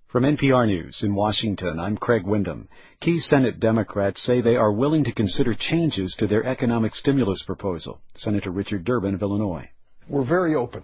From NPR News in Washington, I'm Craig Windham. Key Senate Democrats say they are willing to consider changes to their economic stimulus proposal. Senator Richard Durbin of Illinois. We're very open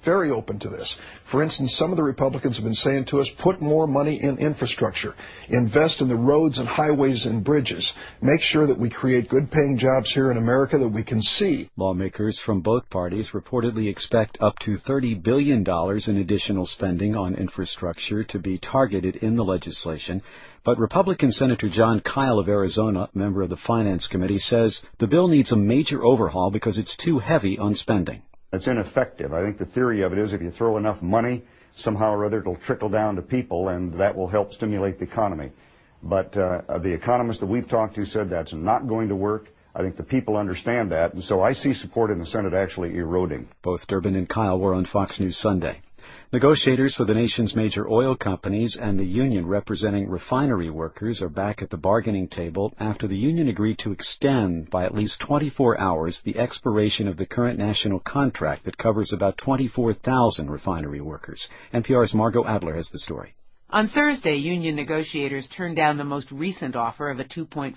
to this. For instance, some of the Republicans have been saying to us, put more money in infrastructure, invest in the roads and highways and bridges, make sure that we create good-paying jobs here in America that we can see. Lawmakers from both parties reportedly expect up to $30 billion in additional spending on infrastructure to be targeted in the legislation. But Republican Senator Jon Kyl of Arizona, member of the Finance Committee, says the bill needs a major overhaul because it's too heavy on spending. It's ineffective. I think the theory of it is if you throw enough money, somehow or other it'll trickle down to people, and that will help stimulate the economy. But the economists that we've talked to said that's not going to work. I think the people understand that, and so I see support in the Senate actually eroding. Both Durbin and Kyl were on Fox News Sunday. Negotiators for the nation's major oil companies and the union representing refinery workers are back at the bargaining table after the union agreed to extend by at least 24 hours the expiration of the current national contract that covers about 24,000 refinery workers. NPR's Margot Adler has the story. On Thursday, union negotiators turned down the most recent offer of a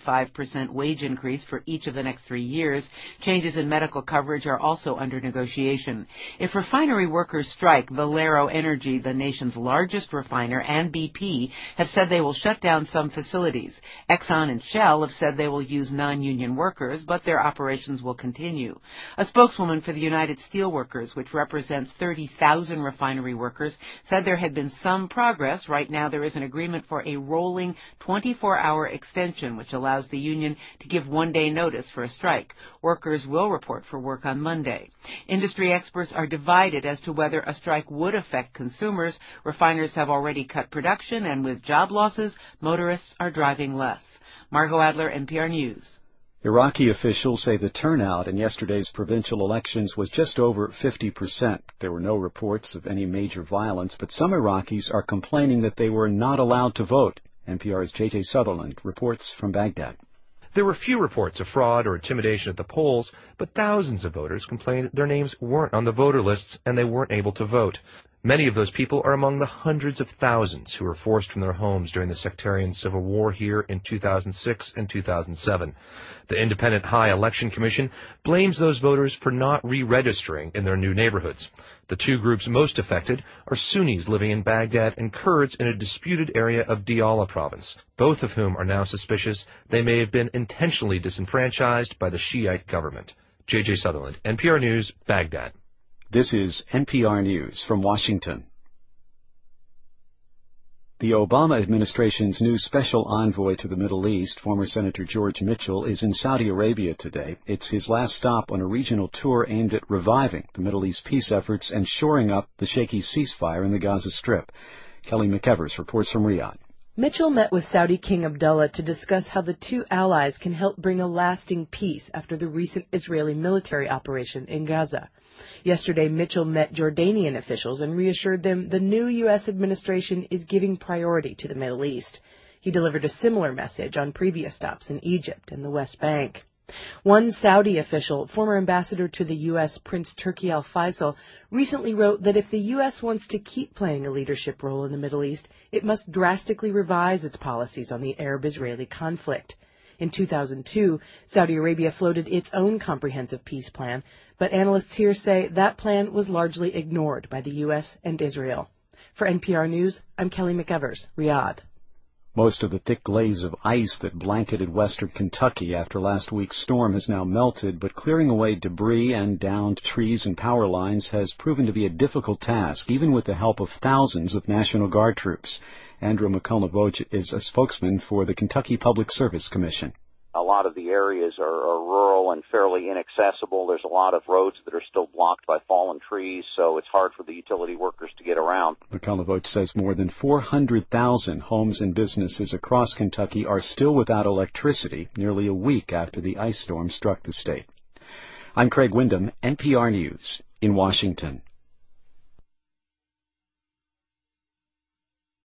2.5% wage increase for each of the next 3 years. Changes in medical coverage are also under negotiation. If refinery workers strike, Valero Energy, the nation's largest refiner, and BP have said they will shut down some facilities. Exxon and Shell have said they will use non-union workers, but their operations will continue. A spokeswoman for the United Steelworkers, which represents 30,000 refinery workers, said there had been some progress. Right now, there is an agreement for a rolling 24-hour extension, which allows the union to give one-day notice for a strike. Workers will report for work on Monday. Industry experts are divided as to whether a strike would affect consumers. Refiners have already cut production, and with job losses, motorists are driving less. Margot Adler, NPR News. Iraqi officials say the turnout in yesterday's provincial elections was just over 50%. There were no reports of any major violence, but some Iraqis are complaining that they were not allowed to vote. NPR's J.J. Sutherland reports from Baghdad. There were few reports of fraud or intimidation at the polls, but thousands of voters complained their names weren't on the voter lists and they weren't able to vote. Many of those people are among the hundreds of thousands who were forced from their homes during the sectarian civil war here in 2006 and 2007. The Independent High Election Commission blames those voters for not re-registering in their new neighborhoods. The two groups most affected are Sunnis living in Baghdad and Kurds in a disputed area of Diyala province, both of whom are now suspicious they may have been intentionally disenfranchised by the Shiite government. J.J. Sutherland, NPR News, Baghdad. This is NPR News from Washington. The Obama administration's new special envoy to the Middle East, former Senator George Mitchell, is in Saudi Arabia today. It's his last stop on a regional tour aimed at reviving the Middle East peace efforts and shoring up the shaky ceasefire in the Gaza Strip. Kelly McEvers reports from Riyadh. Mitchell met with Saudi King Abdullah to discuss how the two allies can help bring a lasting peace after the recent Israeli military operation in Gaza. Yesterday, Mitchell met Jordanian officials and reassured them the new U.S. administration is giving priority to the Middle East. He delivered a similar message on previous stops in Egypt and the West Bank. One Saudi official, former ambassador to the U.S. Prince Turki Al Faisal, recently wrote that if the U.S. wants to keep playing a leadership role in the Middle East, it must drastically revise its policies on the Arab-Israeli conflict. In 2002, Saudi Arabia floated its own comprehensive peace plan, but analysts here say that plan was largely ignored by the U.S. and Israel. For NPR News, I'm Kelly McEvers, Riyadh. Most of the thick glaze of ice that blanketed western Kentucky after last week's storm has now melted, but clearing away debris and downed trees and power lines has proven to be a difficult task, even with the help of thousands of National Guard troops. Andrew McCullough is a spokesman for the Kentucky Public Service Commission. A lot of the areas are rural and fairly inaccessible. There's a lot of roads that are still blocked by fallen trees, so it's hard for the utility workers to get around. McCullough says more than 400,000 homes and businesses across Kentucky are still without electricity nearly a week after the ice storm struck the state. I'm Craig Windham, NPR News in Washington.